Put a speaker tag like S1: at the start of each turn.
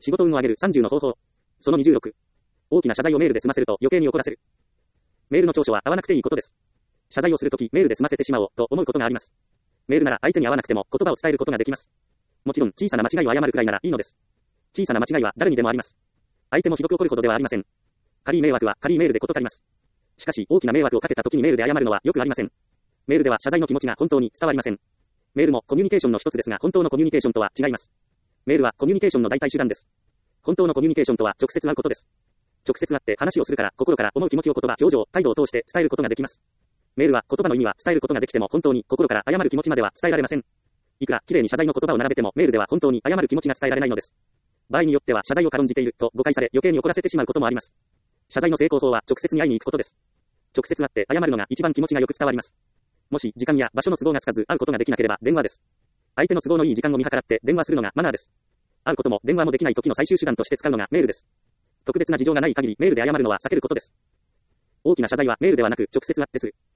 S1: 仕事運を上げる30の方法。その26。大きな謝罪をメールで済ませると余計に怒らせる。メールの長所は会わなくていいことです。謝罪をするときメールで済ませてしまおうと思うことがあります。メールなら相手に会わなくても言葉を伝えることができます。もちろん小さな間違いを謝るくらいならいいのです。小さな間違いは誰にでもあります。相手もひどく怒るほどではありません。軽い迷惑は軽いメールで事足ります。しかし大きな迷惑をかけたときにメールで謝るのはよくありません。メールでは謝罪の気持ちが本当に伝わりません。メールもコミュニケーションの一つですが本当のコミュニケーションとは違います。メールはコミュニケーションの代替手段です。本当のコミュニケーションとは直接会うことです。直接会って話をするから心から思う気持ちを言葉、表情、態度を通して伝えることができます。メールは言葉の意味は伝えることができても本当に心から謝る気持ちまでは伝えられません。いくら綺麗に謝罪の言葉を並べてもメールでは本当に謝る気持ちが伝えられないのです。場合によっては謝罪を軽んじていると誤解され余計に怒らせてしまうこともあります。謝罪の成功法は直接に会いに行くことです。直接会って謝るのが一番気持ちがよく伝わります。もし時間や場所の都合がつかず会うことができなければ電話です。相手の都合のいい時間を見計らって電話するのがマナーです。会うことも電話もできない時の最終手段として使うのがメールです。特別な事情がない限りメールで謝るのは避けることです。大きな謝罪はメールではなく直接会ってする。